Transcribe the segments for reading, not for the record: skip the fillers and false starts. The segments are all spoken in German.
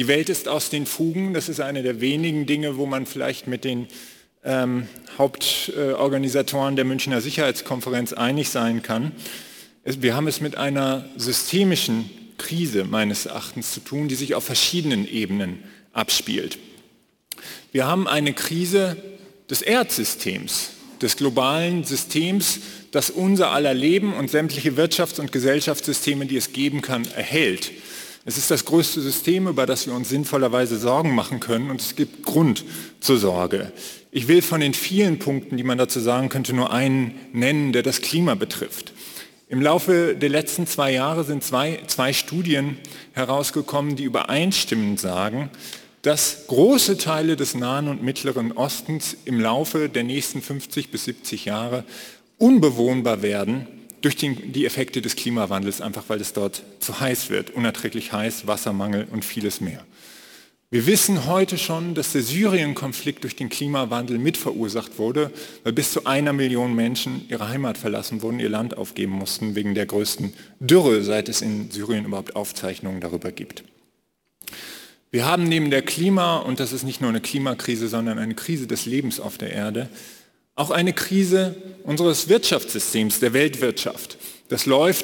Die Welt ist aus den Fugen. Das ist eine der wenigen Dinge, wo man vielleicht mit den Hauptorganisatoren der Münchner Sicherheitskonferenz einig sein kann. Wir haben es mit einer systemischen Krise meines Erachtens zu tun, die sich auf verschiedenen Ebenen abspielt. Wir haben eine Krise des Erdsystems, des globalen Systems, das unser aller Leben und sämtliche Wirtschafts- und Gesellschaftssysteme, die es geben kann, erhält. Es ist das größte System, über das wir uns sinnvollerweise Sorgen machen können, und es gibt Grund zur Sorge. Ich will von den vielen Punkten, die man dazu sagen könnte, nur einen nennen, der das Klima betrifft. Im Laufe der letzten 2 Jahre sind zwei Studien herausgekommen, die übereinstimmend sagen, dass große Teile des Nahen und Mittleren Ostens im Laufe der nächsten 50 bis 70 Jahre unbewohnbar werden durch die Effekte des Klimawandels, einfach weil es dort zu heiß wird, unerträglich heiß, Wassermangel und vieles mehr. Wir wissen heute schon, dass der Syrien-Konflikt durch den Klimawandel mit verursacht wurde, weil bis zu 1 Million Menschen ihre Heimat verlassen wurden, ihr Land aufgeben mussten, wegen der größten Dürre, seit es in Syrien überhaupt Aufzeichnungen darüber gibt. Wir haben neben der und das ist nicht nur eine Klimakrise, sondern eine Krise des Lebens auf der Erde, auch eine Krise unseres Wirtschaftssystems, der Weltwirtschaft. Das läuft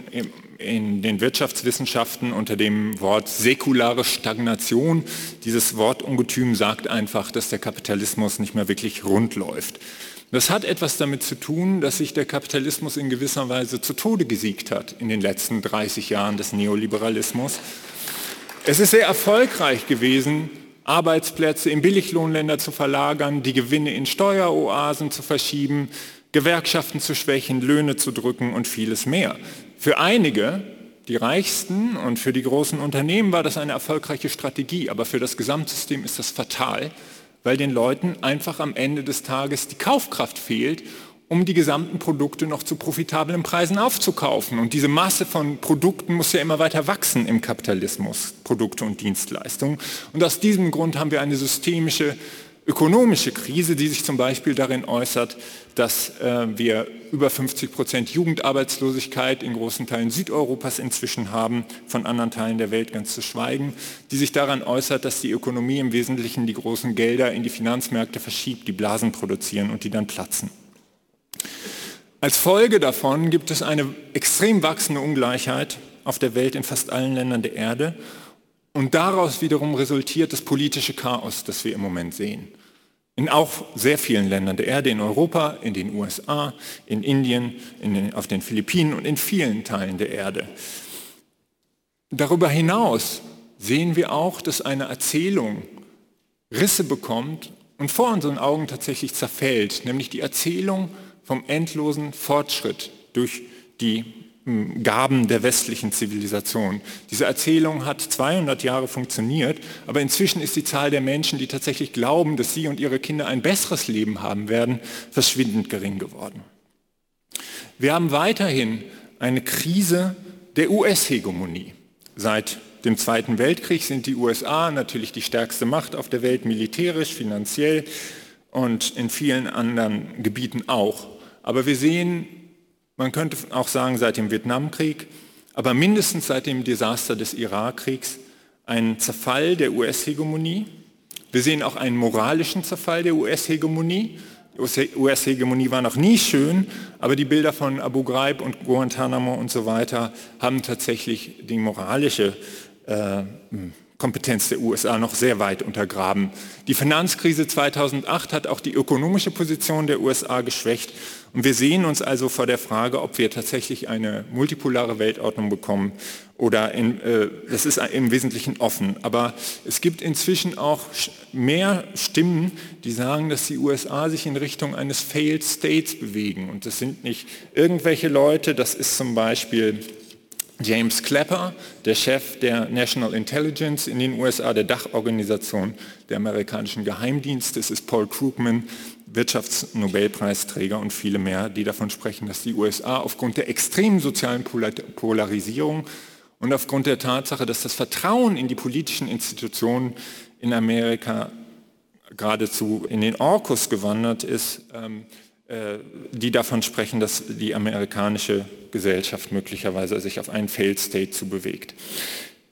in den Wirtschaftswissenschaften unter dem Wort säkulare Stagnation. Dieses Wortungetüm sagt einfach, dass der Kapitalismus nicht mehr wirklich rund läuft. Das hat etwas damit zu tun, dass sich der Kapitalismus in gewisser Weise zu Tode gesiegt hat in den letzten 30 Jahren des Neoliberalismus. Es ist sehr erfolgreich gewesen, Arbeitsplätze in Billiglohnländer zu verlagern, die Gewinne in Steueroasen zu verschieben, Gewerkschaften zu schwächen, Löhne zu drücken und vieles mehr. Für einige, die Reichsten und für die großen Unternehmen war das eine erfolgreiche Strategie, aber für das Gesamtsystem ist das fatal, weil den Leuten einfach am Ende des Tages die Kaufkraft fehlt, um die gesamten Produkte noch zu profitablen Preisen aufzukaufen. Und diese Masse von Produkten muss ja immer weiter wachsen im Kapitalismus, Produkte und Dienstleistungen. Und aus diesem Grund haben wir eine systemische ökonomische Krise, die sich zum Beispiel darin äußert, dass wir über 50% Jugendarbeitslosigkeit in großen Teilen Südeuropas inzwischen haben, von anderen Teilen der Welt ganz zu schweigen, die sich daran äußert, dass die Ökonomie im Wesentlichen die großen Gelder in die Finanzmärkte verschiebt, die Blasen produzieren und die dann platzen. Als Folge davon gibt es eine extrem wachsende Ungleichheit auf der Welt in fast allen Ländern der Erde. Und daraus wiederum resultiert das politische Chaos, das wir im Moment sehen. In auch sehr vielen Ländern der Erde, in Europa, in den USA, in Indien, auf den Philippinen und in vielen Teilen der Erde. Darüber hinaus sehen wir auch, dass eine Erzählung Risse bekommt und vor unseren Augen tatsächlich zerfällt, nämlich die Erzählung vom endlosen Fortschritt durch die Gaben der westlichen Zivilisation. Diese Erzählung hat 200 Jahre funktioniert, aber inzwischen ist die Zahl der Menschen, die tatsächlich glauben, dass sie und ihre Kinder ein besseres Leben haben werden, verschwindend gering geworden. Wir haben weiterhin eine Krise der US-Hegemonie. Seit dem Zweiten Weltkrieg sind die USA natürlich die stärkste Macht auf der Welt, militärisch, finanziell und in vielen anderen Gebieten auch. Aber wir sehen, man könnte auch sagen, seit dem Vietnamkrieg, aber mindestens seit dem Desaster des Irakkriegs, einen Zerfall der US-Hegemonie. Wir sehen auch einen moralischen Zerfall der US-Hegemonie. Die US-Hegemonie war noch nie schön, aber die Bilder von Abu Ghraib und Guantanamo und so weiter haben tatsächlich die moralische Kompetenz der USA noch sehr weit untergraben. Die Finanzkrise 2008 hat auch die ökonomische Position der USA geschwächt. Und wir sehen uns also vor der Frage, ob wir tatsächlich eine multipolare Weltordnung bekommen oder das ist im Wesentlichen offen. Aber es gibt inzwischen auch mehr Stimmen, die sagen, dass die USA sich in Richtung eines Failed States bewegen. Und das sind nicht irgendwelche Leute, das ist zum Beispiel James Clapper, der Chef der National Intelligence in den USA, der Dachorganisation der amerikanischen Geheimdienste. Es ist Paul Krugman, Wirtschaftsnobelpreisträger und viele mehr, die davon sprechen, dass die USA aufgrund der extremen sozialen Polarisierung und aufgrund der Tatsache, dass das Vertrauen in die politischen Institutionen in Amerika geradezu in den Orkus gewandert ist, die davon sprechen, dass die amerikanische Gesellschaft möglicherweise sich auf einen Failed State zu bewegt.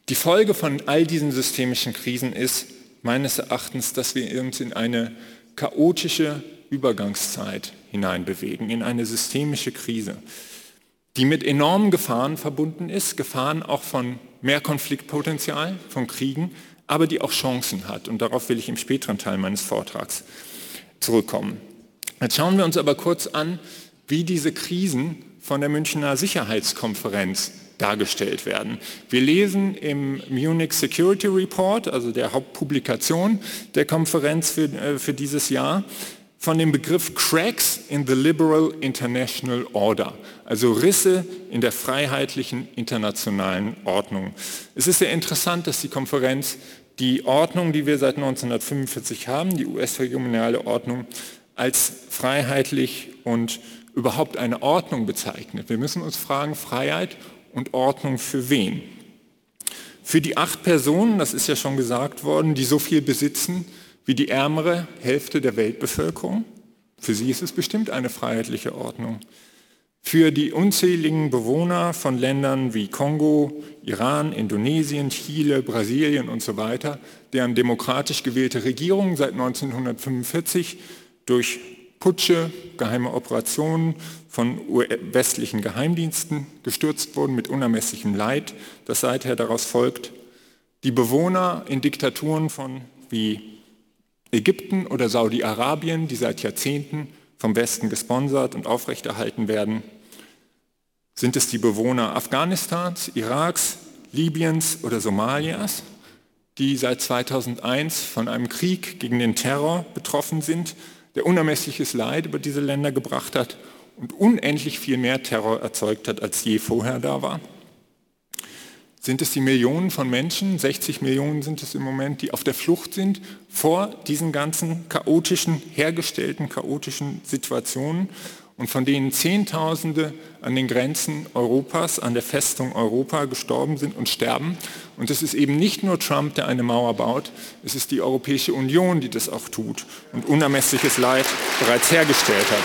Die Folge von all diesen systemischen Krisen ist meines Erachtens, dass wir uns in eine chaotische Übergangszeit hineinbewegen, in eine systemische Krise, die mit enormen Gefahren verbunden ist, Gefahren auch von mehr Konfliktpotenzial, von Kriegen, aber die auch Chancen hat. Und darauf will ich im späteren Teil meines Vortrags zurückkommen. Jetzt schauen wir uns aber kurz an, wie diese Krisen von der Münchner Sicherheitskonferenz dargestellt werden. Wir lesen im Munich Security Report, also der Hauptpublikation der Konferenz für dieses Jahr, von dem Begriff Cracks in the Liberal International Order, also Risse in der freiheitlichen internationalen Ordnung. Es ist sehr interessant, dass die Konferenz die Ordnung, die wir seit 1945 haben, die US-regionale Ordnung, als freiheitlich und überhaupt eine Ordnung bezeichnet. Wir müssen uns fragen, Freiheit und Ordnung für wen? Für die 8 Personen, das ist ja schon gesagt worden, die so viel besitzen wie die ärmere Hälfte der Weltbevölkerung. Für sie ist es bestimmt eine freiheitliche Ordnung. Für die unzähligen Bewohner von Ländern wie Kongo, Iran, Indonesien, Chile, Brasilien und so weiter, deren demokratisch gewählte Regierungen seit 1945 durch Putsche, geheime Operationen von westlichen Geheimdiensten gestürzt wurden mit unermesslichem Leid, das seither daraus folgt. Die Bewohner in Diktaturen wie Ägypten oder Saudi-Arabien, die seit Jahrzehnten vom Westen gesponsert und aufrechterhalten werden. Sind es die Bewohner Afghanistans, Iraks, Libyens oder Somalias, die seit 2001 von einem Krieg gegen den Terror betroffen sind, der unermessliches Leid über diese Länder gebracht hat und unendlich viel mehr Terror erzeugt hat, als je vorher da war? Sind es die Millionen von Menschen, 60 Millionen sind es im Moment, die auf der Flucht sind vor diesen ganzen hergestellten chaotischen Situationen und von denen Zehntausende an den Grenzen Europas, an der Festung Europa gestorben sind und sterben? Und es ist eben nicht nur Trump, der eine Mauer baut, es ist die Europäische Union, die das auch tut und unermessliches Leid bereits hergestellt hat.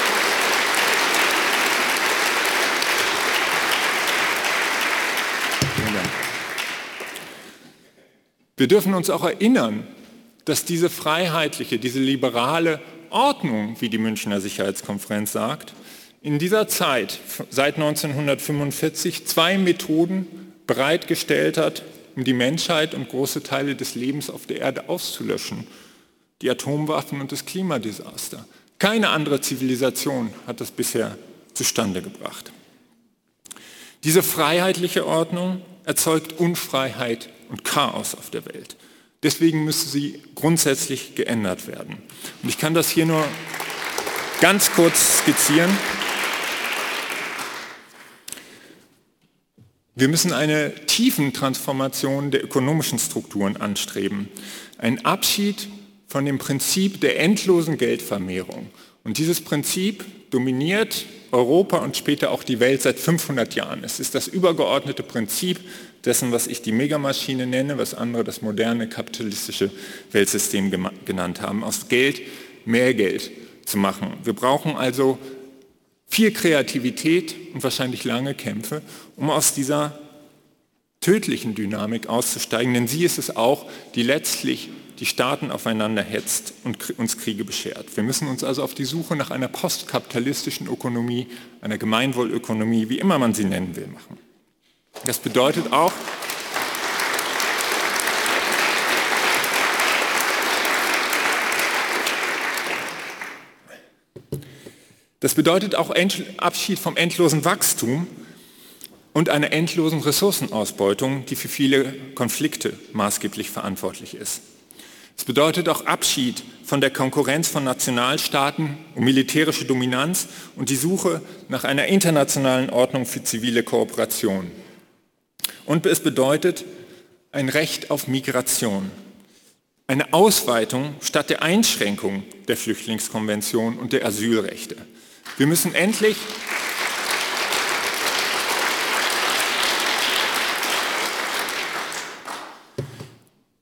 Wir dürfen uns auch erinnern, dass diese freiheitliche, diese liberale Ordnung, wie die Münchner Sicherheitskonferenz sagt, in dieser Zeit, seit 1945, 2 Methoden bereitgestellt hat, um die Menschheit und große Teile des Lebens auf der Erde auszulöschen. Die Atomwaffen und das Klimadesaster. Keine andere Zivilisation hat das bisher zustande gebracht. Diese freiheitliche Ordnung erzeugt Unfreiheit und Chaos auf der Welt. Deswegen müsste sie grundsätzlich geändert werden. Und ich kann das hier nur ganz kurz skizzieren. Wir müssen eine Tiefentransformation der ökonomischen Strukturen anstreben. Ein Abschied von dem Prinzip der endlosen Geldvermehrung. Und dieses Prinzip dominiert Europa und später auch die Welt seit 500 Jahren. Es ist das übergeordnete Prinzip dessen, was ich die Megamaschine nenne, was andere das moderne kapitalistische Weltsystem genannt haben, aus Geld mehr Geld zu machen. Wir brauchen also viel Kreativität und wahrscheinlich lange Kämpfe, um aus dieser tödlichen Dynamik auszusteigen, denn sie ist es auch, die letztlich die Staaten aufeinander hetzt und uns Kriege beschert. Wir müssen uns also auf die Suche nach einer postkapitalistischen Ökonomie, einer Gemeinwohlökonomie, wie immer man sie nennen will, machen. Das bedeutet auch, Abschied vom endlosen Wachstum und einer endlosen Ressourcenausbeutung, die für viele Konflikte maßgeblich verantwortlich ist. Es bedeutet auch Abschied von der Konkurrenz von Nationalstaaten um militärische Dominanz und die Suche nach einer internationalen Ordnung für zivile Kooperation. Und es bedeutet ein Recht auf Migration, eine Ausweitung statt der Einschränkung der Flüchtlingskonvention und der Asylrechte. Wir müssen endlich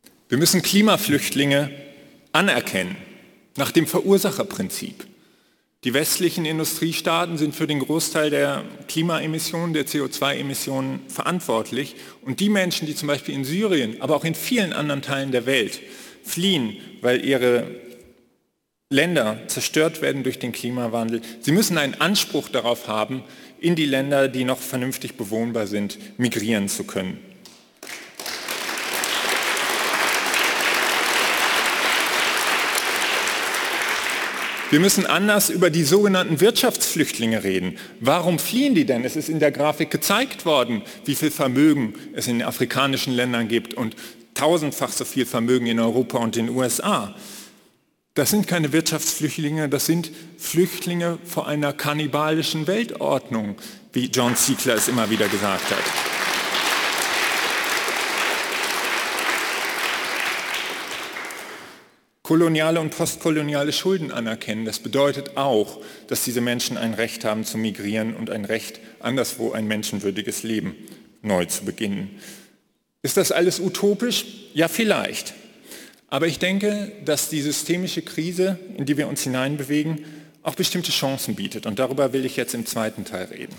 Klimaflüchtlinge anerkennen, nach dem Verursacherprinzip. Die westlichen Industriestaaten sind für den Großteil der Klimaemissionen, der CO2-Emissionen verantwortlich. Und die Menschen, die zum Beispiel in Syrien, aber auch in vielen anderen Teilen der Welt fliehen, weil ihre Länder zerstört werden durch den Klimawandel, sie müssen einen Anspruch darauf haben, in die Länder, die noch vernünftig bewohnbar sind, migrieren zu können. Wir müssen anders über die sogenannten Wirtschaftsflüchtlinge reden. Warum fliehen die denn? Es ist in der Grafik gezeigt worden, wie viel Vermögen es in den afrikanischen Ländern gibt und tausendfach so viel Vermögen in Europa und den USA. Das sind keine Wirtschaftsflüchtlinge, das sind Flüchtlinge vor einer kannibalischen Weltordnung, wie John Ziegler es immer wieder gesagt hat. Koloniale und postkoloniale Schulden anerkennen, das bedeutet auch, dass diese Menschen ein Recht haben zu migrieren und ein Recht, anderswo ein menschenwürdiges Leben neu zu beginnen. Ist das alles utopisch? Ja, vielleicht. Aber ich denke, dass die systemische Krise, in die wir uns hineinbewegen, auch bestimmte Chancen bietet. Und darüber will ich jetzt im zweiten Teil reden.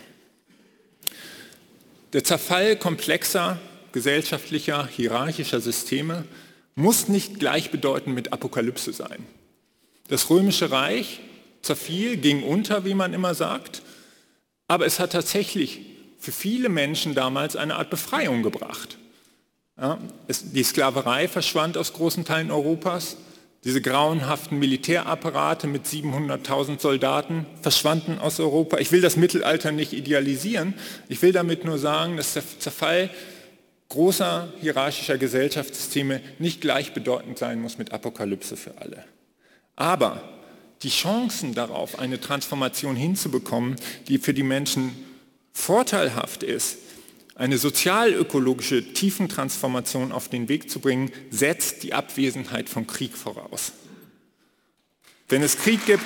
Der Zerfall komplexer, gesellschaftlicher, hierarchischer Systeme muss nicht gleichbedeutend mit Apokalypse sein. Das Römische Reich zerfiel, ging unter, wie man immer sagt, aber es hat tatsächlich für viele Menschen damals eine Art Befreiung gebracht. Ja, die Sklaverei verschwand aus großen Teilen Europas, diese grauenhaften Militärapparate mit 700.000 Soldaten verschwanden aus Europa. Ich will das Mittelalter nicht idealisieren, ich will damit nur sagen, dass der Zerfall großer hierarchischer Gesellschaftssysteme nicht gleichbedeutend sein muss mit Apokalypse für alle. Aber die Chancen darauf, eine Transformation hinzubekommen, die für die Menschen vorteilhaft ist, eine sozialökologische Tiefentransformation auf den Weg zu bringen, setzt die Abwesenheit von Krieg voraus. Wenn es Krieg gibt,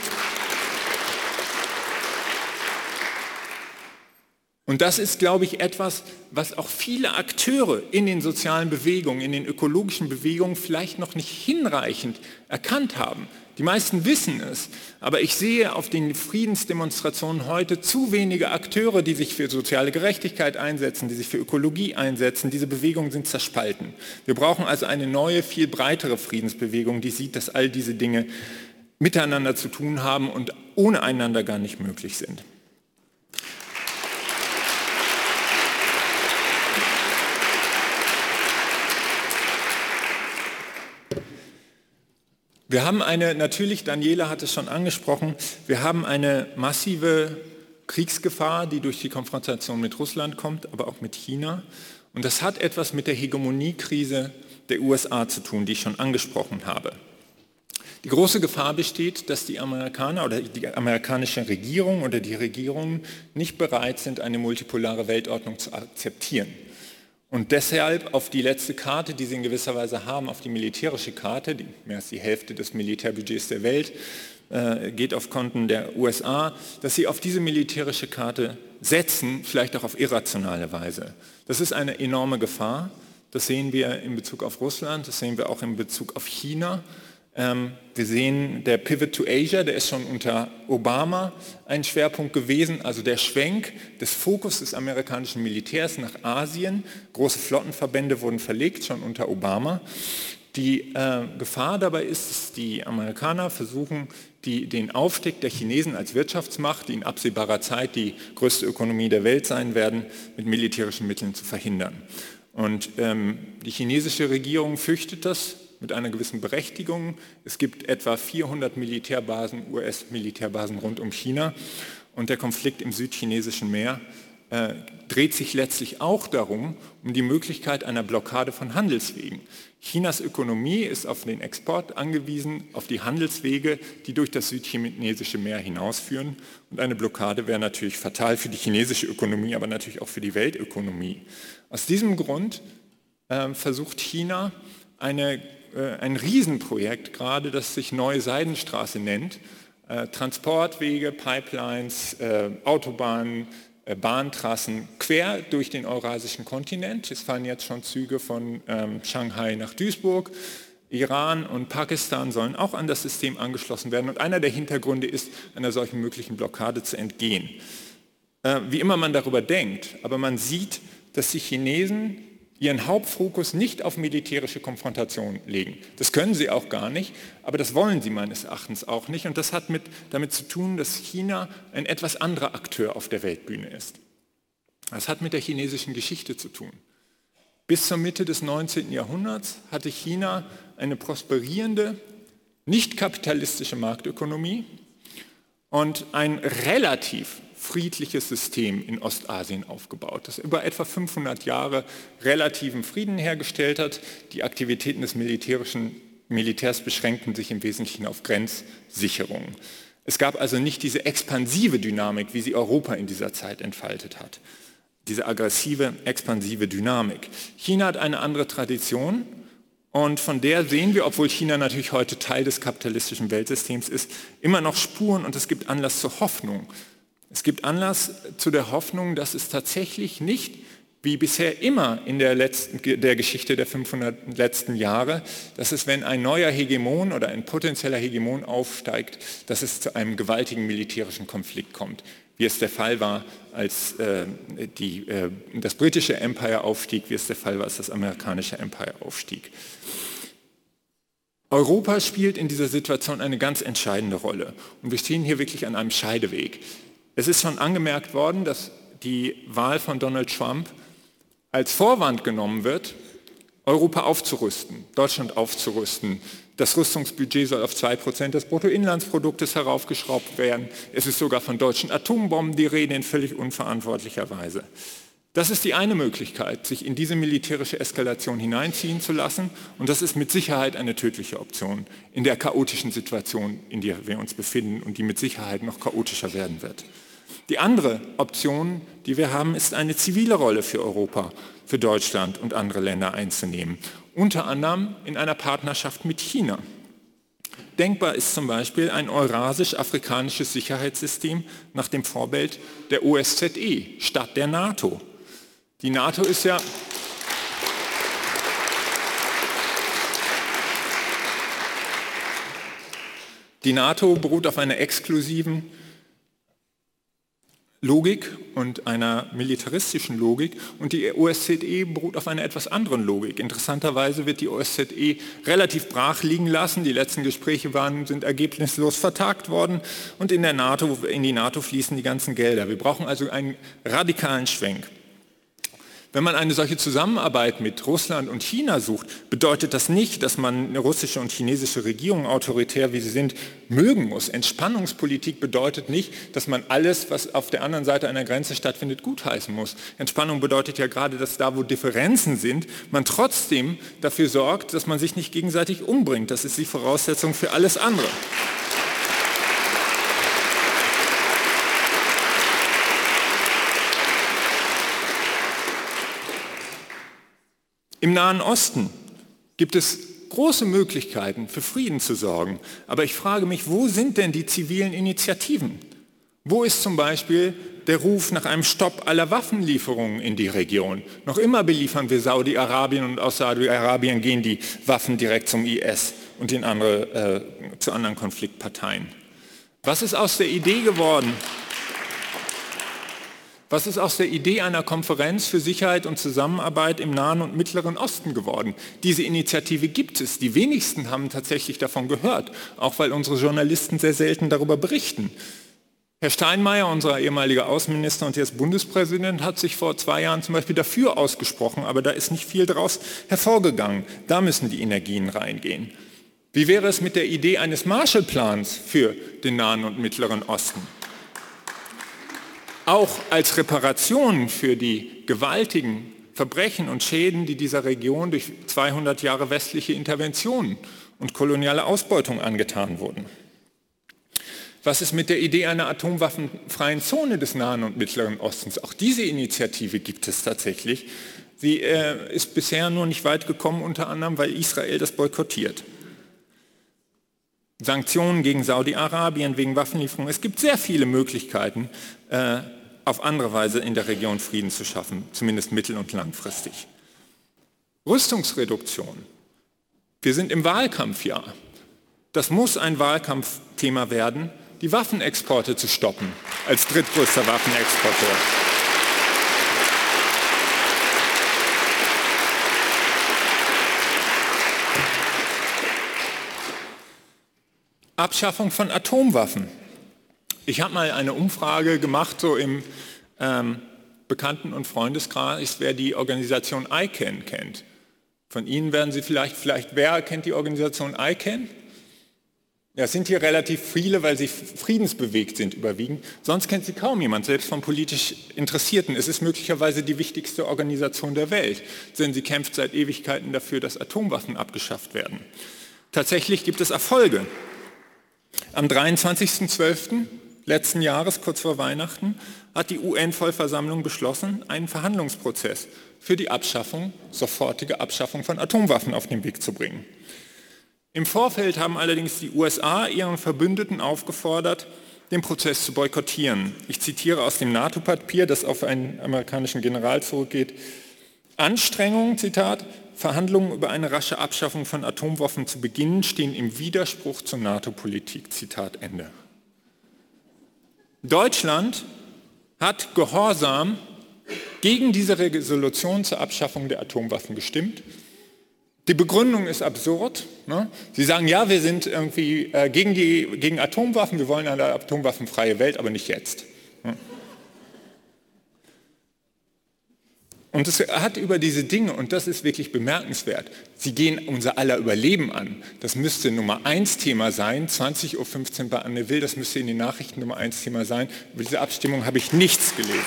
und das ist, glaube ich, etwas, was auch viele Akteure in den sozialen Bewegungen, in den ökologischen Bewegungen vielleicht noch nicht hinreichend erkannt haben. Die meisten wissen es, aber ich sehe auf den Friedensdemonstrationen heute zu wenige Akteure, die sich für soziale Gerechtigkeit einsetzen, die sich für Ökologie einsetzen. Diese Bewegungen sind zerspalten. Wir brauchen also eine neue, viel breitere Friedensbewegung, die sieht, dass all diese Dinge miteinander zu tun haben und ohne einander gar nicht möglich sind. Wir haben natürlich, Daniela hat es schon angesprochen, wir haben eine massive Kriegsgefahr, die durch die Konfrontation mit Russland kommt, aber auch mit China. Und das hat etwas mit der Hegemoniekrise der USA zu tun, die ich schon angesprochen habe. Die große Gefahr besteht, dass die Amerikaner oder die amerikanische Regierung oder die Regierungen nicht bereit sind, eine multipolare Weltordnung zu akzeptieren. Und deshalb auf die letzte Karte, die sie in gewisser Weise haben, auf die militärische Karte, mehr als die Hälfte des Militärbudgets der Welt, geht auf Konten der USA, dass sie auf diese militärische Karte setzen, vielleicht auch auf irrationale Weise. Das ist eine enorme Gefahr. Das sehen wir in Bezug auf Russland, das sehen wir auch in Bezug auf China. Wir sehen, der Pivot to Asia, der ist schon unter Obama ein Schwerpunkt gewesen, also der Schwenk des Fokus des amerikanischen Militärs nach Asien. Große Flottenverbände wurden verlegt, schon unter Obama. Die Gefahr dabei ist, dass die Amerikaner versuchen, den Aufstieg der Chinesen als Wirtschaftsmacht, die in absehbarer Zeit die größte Ökonomie der Welt sein werden, mit militärischen Mitteln zu verhindern. Und die chinesische Regierung fürchtet das mit einer gewissen Berechtigung. Es gibt etwa 400 Militärbasen, US-Militärbasen rund um China. Und der Konflikt im südchinesischen Meer dreht sich letztlich auch darum, um die Möglichkeit einer Blockade von Handelswegen. Chinas Ökonomie ist auf den Export angewiesen, auf die Handelswege, die durch das südchinesische Meer hinausführen. Und eine Blockade wäre natürlich fatal für die chinesische Ökonomie, aber natürlich auch für die Weltökonomie. Aus diesem Grund versucht China ein Riesenprojekt gerade, das sich Neue Seidenstraße nennt, Transportwege, Pipelines, Autobahnen, Bahntrassen quer durch den eurasischen Kontinent. Es fahren jetzt schon Züge von Shanghai nach Duisburg. Iran und Pakistan sollen auch an das System angeschlossen werden. Und einer der Hintergründe ist, einer solchen möglichen Blockade zu entgehen. Wie immer man darüber denkt, aber man sieht, dass die Chinesen ihren Hauptfokus nicht auf militärische Konfrontation legen. Das können sie auch gar nicht, aber das wollen sie meines Erachtens auch nicht. Und das hat damit zu tun, dass China ein etwas anderer Akteur auf der Weltbühne ist. Das hat mit der chinesischen Geschichte zu tun. Bis zur Mitte des 19. Jahrhunderts hatte China eine prosperierende, nicht kapitalistische Marktökonomie und ein relativ friedliches System in Ostasien aufgebaut, das über etwa 500 Jahre relativen Frieden hergestellt hat. Die Aktivitäten des Militärs beschränkten sich im Wesentlichen auf Grenzsicherung. Es gab also nicht diese expansive Dynamik, wie sie Europa in dieser Zeit entfaltet hat. Diese aggressive, expansive Dynamik. China hat eine andere Tradition und von der sehen wir, obwohl China natürlich heute Teil des kapitalistischen Weltsystems ist, immer noch Spuren und es gibt Anlass zur Hoffnung. Es gibt Anlass zu der Hoffnung, dass es tatsächlich nicht, wie bisher immer in der Geschichte der 500 letzten Jahre, dass es, wenn ein neuer Hegemon oder ein potenzieller Hegemon aufsteigt, dass es zu einem gewaltigen militärischen Konflikt kommt, wie es der Fall war, als das britische Empire aufstieg, wie es der Fall war, als das amerikanische Empire aufstieg. Europa spielt in dieser Situation eine ganz entscheidende Rolle und wir stehen hier wirklich an einem Scheideweg. Es ist schon angemerkt worden, dass die Wahl von Donald Trump als Vorwand genommen wird, Europa aufzurüsten, Deutschland aufzurüsten. Das Rüstungsbudget soll auf 2% des Bruttoinlandsproduktes heraufgeschraubt werden. Es ist sogar von deutschen Atombomben die Rede in völlig unverantwortlicher Weise. Das ist die eine Möglichkeit, sich in diese militärische Eskalation hineinziehen zu lassen. Und das ist mit Sicherheit eine tödliche Option in der chaotischen Situation, in der wir uns befinden und die mit Sicherheit noch chaotischer werden wird. Die andere Option, die wir haben, ist eine zivile Rolle für Europa, für Deutschland und andere Länder einzunehmen. Unter anderem in einer Partnerschaft mit China. Denkbar ist zum Beispiel ein eurasisch-afrikanisches Sicherheitssystem nach dem Vorbild der OSZE statt der NATO. Die NATO ist ja die NATO beruht auf einer exklusiven Logik und einer militaristischen Logik und die OSZE beruht auf einer etwas anderen Logik. Interessanterweise wird die OSZE relativ brach liegen lassen. Die letzten Gespräche sind ergebnislos vertagt worden und in die NATO fließen die ganzen Gelder. Wir brauchen also einen radikalen Schwenk. Wenn man eine solche Zusammenarbeit mit Russland und China sucht, bedeutet das nicht, dass man eine russische und chinesische Regierung, autoritär wie sie sind, mögen muss. Entspannungspolitik bedeutet nicht, dass man alles, was auf der anderen Seite einer Grenze stattfindet, gutheißen muss. Entspannung bedeutet ja gerade, dass da, wo Differenzen sind, man trotzdem dafür sorgt, dass man sich nicht gegenseitig umbringt. Das ist die Voraussetzung für alles andere. Im Nahen Osten gibt es große Möglichkeiten, für Frieden zu sorgen. Aber ich frage mich, wo sind denn die zivilen Initiativen? Wo ist zum Beispiel der Ruf nach einem Stopp aller Waffenlieferungen in die Region? Noch immer beliefern wir Saudi-Arabien und aus Saudi-Arabien gehen die Waffen direkt zum IS und zu anderen Konfliktparteien. Was ist aus der Idee geworden? Was ist aus der Idee einer Konferenz für Sicherheit und Zusammenarbeit im Nahen und Mittleren Osten geworden? Diese Initiative gibt es. Die wenigsten haben tatsächlich davon gehört, auch weil unsere Journalisten sehr selten darüber berichten. Herr Steinmeier, unser ehemaliger Außenminister und jetzt Bundespräsident, hat sich vor 2 Jahren zum Beispiel dafür ausgesprochen, aber da ist nicht viel daraus hervorgegangen. Da müssen die Energien reingehen. Wie wäre es mit der Idee eines Marshallplans für den Nahen und Mittleren Osten? Auch als Reparation für die gewaltigen Verbrechen und Schäden, die dieser Region durch 200 Jahre westliche Interventionen und koloniale Ausbeutung angetan wurden. Was ist mit der Idee einer atomwaffenfreien Zone des Nahen und Mittleren Ostens? Auch diese Initiative gibt es tatsächlich. Sie ist bisher nur nicht weit gekommen, unter anderem, weil Israel das boykottiert. Sanktionen gegen Saudi-Arabien wegen Waffenlieferungen. Es gibt sehr viele Möglichkeiten, auf andere Weise in der Region Frieden zu schaffen, zumindest mittel- und langfristig. Rüstungsreduktion. Wir sind im Wahlkampfjahr. Das muss ein Wahlkampfthema werden, die Waffenexporte zu stoppen, als drittgrößter Waffenexporteur. Abschaffung von Atomwaffen. Ich habe mal eine Umfrage gemacht, so im Bekannten- und Freundeskreis, wer die Organisation ICAN kennt. Von Ihnen werden Sie wer kennt die Organisation ICAN? Ja, es sind hier relativ viele, weil sie friedensbewegt sind überwiegend. Sonst kennt sie kaum jemand, selbst von politisch Interessierten. Es ist möglicherweise die wichtigste Organisation der Welt, denn sie kämpft seit Ewigkeiten dafür, dass Atomwaffen abgeschafft werden. Tatsächlich gibt es Erfolge. Am 23.12. letzten Jahres, kurz vor Weihnachten, hat die UN-Vollversammlung beschlossen, einen Verhandlungsprozess für die sofortige Abschaffung von Atomwaffen auf den Weg zu bringen. Im Vorfeld haben allerdings die USA ihren Verbündeten aufgefordert, den Prozess zu boykottieren. Ich zitiere aus dem NATO-Papier, das auf einen amerikanischen General zurückgeht. Anstrengungen, Zitat, Verhandlungen über eine rasche Abschaffung von Atomwaffen zu beginnen, stehen im Widerspruch zur NATO-Politik. Zitat Ende. Deutschland hat gehorsam gegen diese Resolution zur Abschaffung der Atomwaffen gestimmt. Die Begründung ist absurd. Ne? Sie sagen, ja, wir sind irgendwie gegen Atomwaffen, wir wollen eine atomwaffenfreie Welt, aber nicht jetzt. Ne? Und es hat über diese Dinge, und das ist wirklich bemerkenswert, sie gehen unser aller Überleben an. Das müsste Nummer 1 Thema sein, 20.15 Uhr bei Anne Will, das müsste in den Nachrichten Nummer 1 Thema sein. Über diese Abstimmung habe ich nichts gelesen.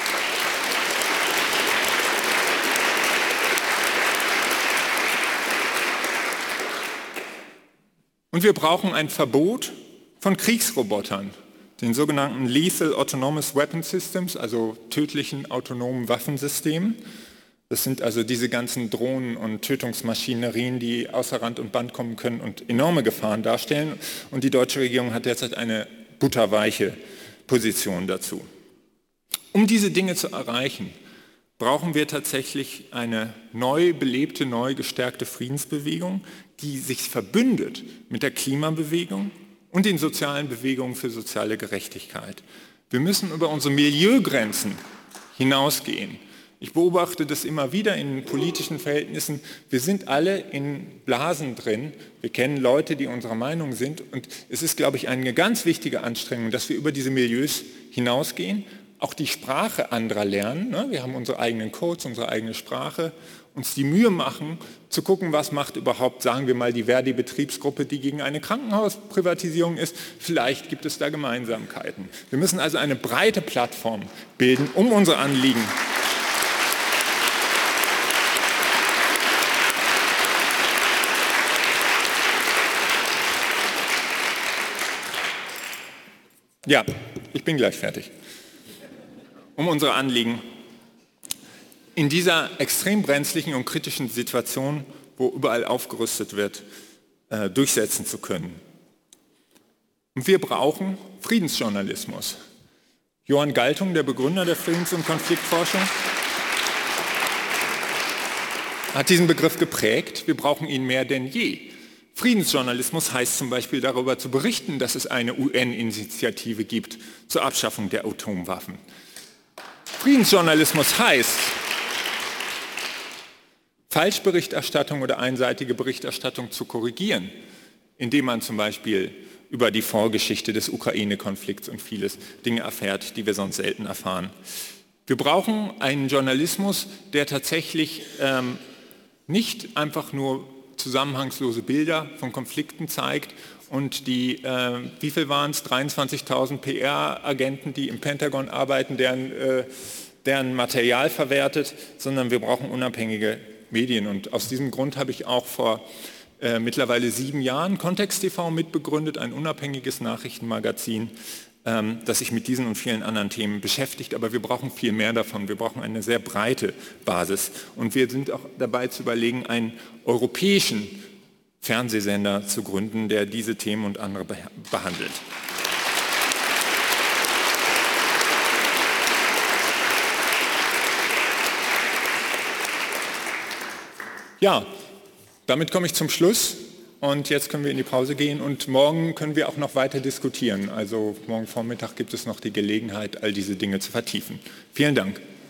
Und wir brauchen ein Verbot von Kriegsrobotern, den sogenannten Lethal Autonomous Weapon Systems, also tödlichen autonomen Waffensystemen. Das sind also diese ganzen Drohnen und Tötungsmaschinerien, die außer Rand und Band kommen können und enorme Gefahren darstellen. Und die deutsche Regierung hat derzeit eine butterweiche Position dazu. Um diese Dinge zu erreichen, brauchen wir tatsächlich eine neu belebte, neu gestärkte Friedensbewegung, die sich verbündet mit der Klimabewegung und den sozialen Bewegungen für soziale Gerechtigkeit. Wir müssen über unsere Milieugrenzen hinausgehen. Ich beobachte das immer wieder in politischen Verhältnissen. Wir sind alle in Blasen drin. Wir kennen Leute, die unserer Meinung sind. Und es ist, glaube ich, eine ganz wichtige Anstrengung, dass wir über diese Milieus hinausgehen, auch die Sprache anderer lernen. Wir haben unsere eigenen Codes, unsere eigene Sprache, uns die Mühe machen, zu gucken, was macht überhaupt, sagen wir mal, die Verdi-Betriebsgruppe, die gegen eine Krankenhausprivatisierung ist. Vielleicht gibt es da Gemeinsamkeiten. Wir müssen also eine breite Plattform bilden, um unsere Anliegen ja, ich bin gleich fertig. Um unsere Anliegen in dieser extrem brenzlichen und kritischen Situation, wo überall aufgerüstet wird, durchsetzen zu können. Und wir brauchen Friedensjournalismus. Johann Galtung, der Begründer der Friedens- und Konfliktforschung, hat diesen Begriff geprägt. Wir brauchen ihn mehr denn je. Friedensjournalismus heißt zum Beispiel darüber zu berichten, dass es eine UN-Initiative gibt zur Abschaffung der Atomwaffen. Friedensjournalismus heißt, Falschberichterstattung oder einseitige Berichterstattung zu korrigieren, indem man zum Beispiel über die Vorgeschichte des Ukraine-Konflikts und vieles Dinge erfährt, die wir sonst selten erfahren. Wir brauchen einen Journalismus, der tatsächlich nicht einfach nur zusammenhangslose Bilder von Konflikten zeigt und die, wie viel waren es, 23.000 PR-Agenten, die im Pentagon arbeiten, deren Material verwertet, sondern wir brauchen unabhängige Medien. Und aus diesem Grund habe ich auch vor mittlerweile 7 Jahren Kontext TV mitbegründet, ein unabhängiges Nachrichtenmagazin, das sich mit diesen und vielen anderen Themen beschäftigt. Aber wir brauchen viel mehr davon. Wir brauchen eine sehr breite Basis. Und wir sind auch dabei zu überlegen, einen europäischen Fernsehsender zu gründen, der diese Themen und andere behandelt. Ja, damit komme ich zum Schluss und jetzt können wir in die Pause gehen und morgen können wir auch noch weiter diskutieren. Also morgen Vormittag gibt es noch die Gelegenheit, all diese Dinge zu vertiefen. Vielen Dank.